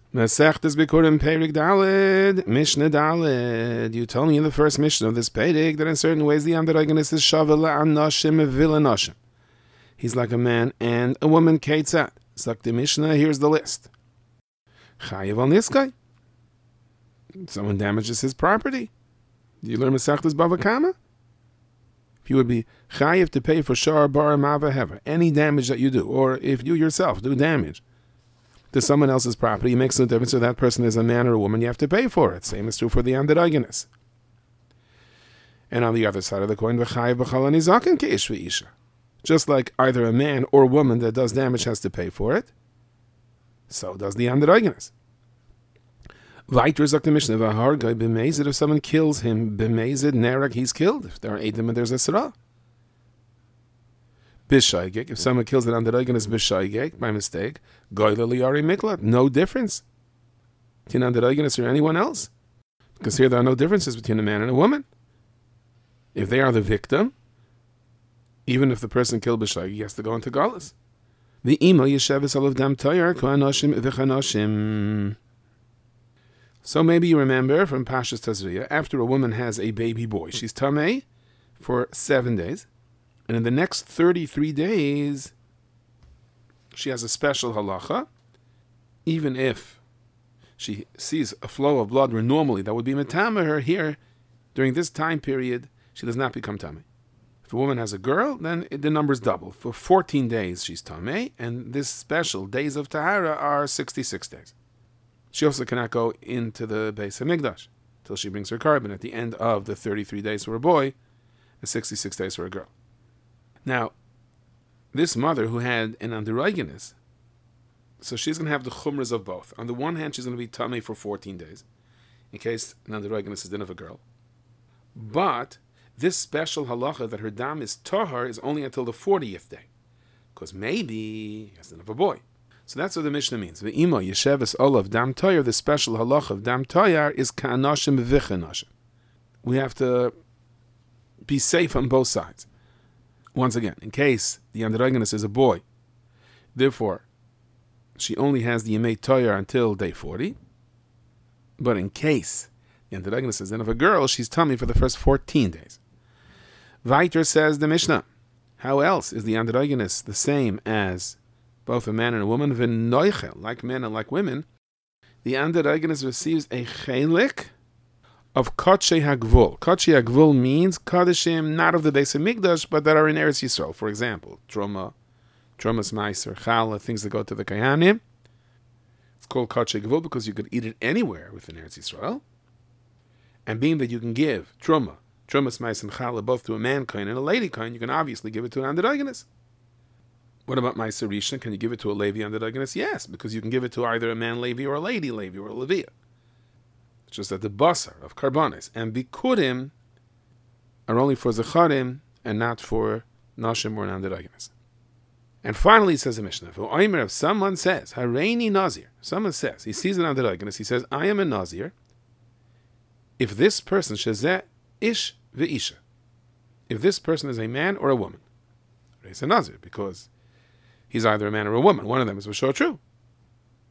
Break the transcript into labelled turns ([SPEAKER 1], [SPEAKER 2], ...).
[SPEAKER 1] Masechtes Bikurim Perik Daled, Mishnah Daled. You told me in the first Mishnah of this Perik that in certain ways the Androgynos is Shavala Anoshim Vilanoshim. He's like a man and a woman, Ketzat. Suck the Mishnah, here's the list. Chayev al Niskai. Someone damages his property. Do you learn Masechtes Bava Kama? If you would be Chayev to pay for Shar Bar Mava Hever, any damage that you do, or if you yourself do damage to someone else's property, it makes no difference if that person is a man or a woman, you have to pay for it. Same is true for the androgynos. And on the other side of the coin, just like either a man or woman that does damage has to pay for it, so does the androgynos. If someone kills him, b'mezid nerag, he's killed. If there are eidim and there's a sarah. B'shaygek, if someone kills an androgynos b'shaygek, by mistake, goyle liyari miklat, no difference between androgynos or anyone else. Because here there are no differences between a man and a woman. If they are the victim, even if the person killed b'shaygek, he has to go into galus. The ima yesheves alav dam toyar ko'anoshim v'chanoshim. So maybe you remember from Pashas Tazria, after a woman has a baby boy, she's tamei for 7 days. And in the next 33 days, she has a special halacha. Even if she sees a flow of blood where normally that would be metame her, here, during this time period, she does not become tamei. If a woman has a girl, then the numbers double. For 14 days, she's tamei, and this special days of tahara are 66 days. She also cannot go into the Beis HaMikdash till she brings her carbon at the end of the 33 days for a boy and 66 days for a girl. Now, this mother who had an androgynos, so she's going to have the chumras of both. On the one hand, she's going to be tamei for 14 days, in case an androgynos is din of a girl. But this special halacha that her dam is tahar is only until the 40th day, because maybe it's din of a boy. So that's what the Mishnah means. Ve'imo yesheves olav dam toyar, the special halacha of dam toyar is ka'anoshim v'chanoshim. We have to be safe on both sides. Once again, in case the androgynos is a boy, therefore, she only has the yemei toyar until day 40. But in case the androgynos is then of a girl, she's tamei for the first 14 days. Weiter says the Mishnah, how else is the androgynos the same as both a man and a woman? V'noichel, like men and like women, the androgynos receives a chelik of Kodshei HaGvul. Kodshei HaGvul means Kodeshim, not of the Beis HaMikdash, but that are in Eretz Yisrael. For example, Trumas Meiser, Challah, things that go to the Kayanim. It's called Kodshei HaGvul because you could eat it anywhere within Eretz Yisrael. And being that you can give Trumas Meiser and Challah both to a man kohen and a lady kohen, you can obviously give it to an androgynos. What about Meiser Rishon? Can you give it to a Levi androgynos? Yes, because you can give it to either a man Levi or a lady Levi or a Leviah. It's just that the basar of karbanis and bikurim are only for zecharim and not for nashim or androgynos. And finally, it says the Mishnah, if someone says, Hareini Nazir, someone says, he sees an androgynos, he says, I am a Nazir, if this person, shezeh ish ve'isha, if this person is a man or a woman, it's a Nazir, because he's either a man or a woman. One of them is for sure true.